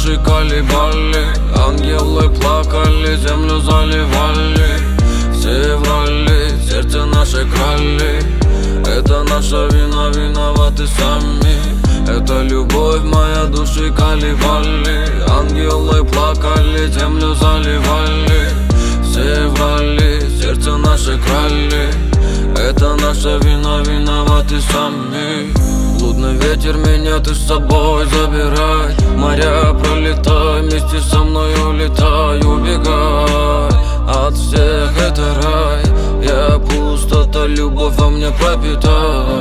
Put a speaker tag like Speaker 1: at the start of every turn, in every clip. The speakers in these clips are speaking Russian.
Speaker 1: души колебали. Ангелы плакали, землю заливали. Все врали, сердце наше крали. Это наша вина, виноваты сами. Это любовь моя, души колебали. Ангелы плакали, землю заливали. Все врали, сердце наше крали. Это наша вина, виноваты сами. Блудный ветер, меня ты с собой забирай. Моря пролетай, вместе со мной улетай. Убегай от всех, это рай. Я пустота, любовь во мне пропитай.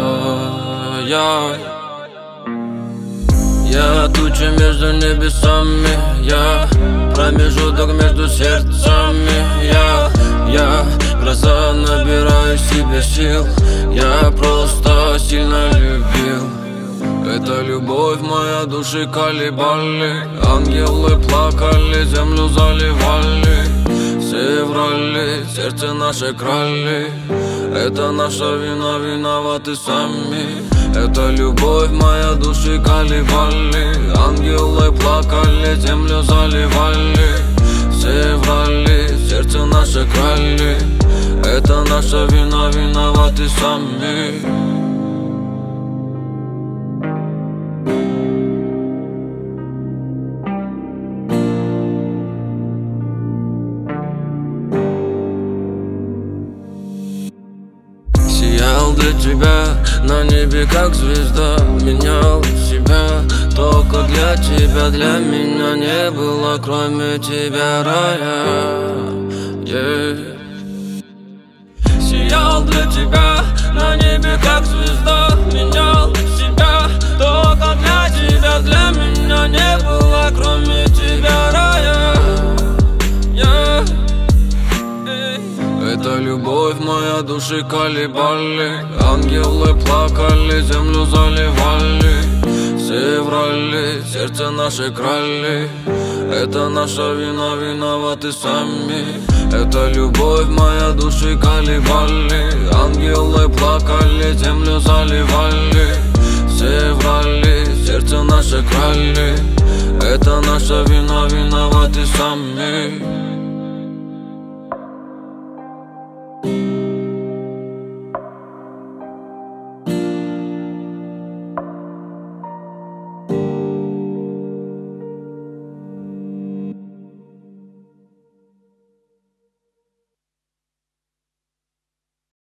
Speaker 1: Я туча между небесами. Я промежуток между сердцами. Я гроза, набираю себе сил. Я просто сильно любил. Это любовь моя, души колебали. Ангелы плакали, землю заливали. Все врали, сердце наше крали. Это наша вина, виноваты сами. Это любовь моя, души колебали. Ангелы плакали, землю заливали. Все врали, сердце наше крали. Это наша вина, виноваты сами. Сиял для тебя на небе как звезда. Менял себя только для тебя. Для меня не было кроме тебя рая. Сиял для тебя на небе как звезда. Менял себя только для тебя. Для меня не было кроме тебя рая. Это любовь моя, души колебали. Ангелы плакали, землю заливали. Все врали, сердце наше крали. Это наша вина, виноваты сами. Это любовь моя, души колебали. Ангелы плакали, землю заливали. Все врали, сердце наше крали. Это наша вина, виноваты сами.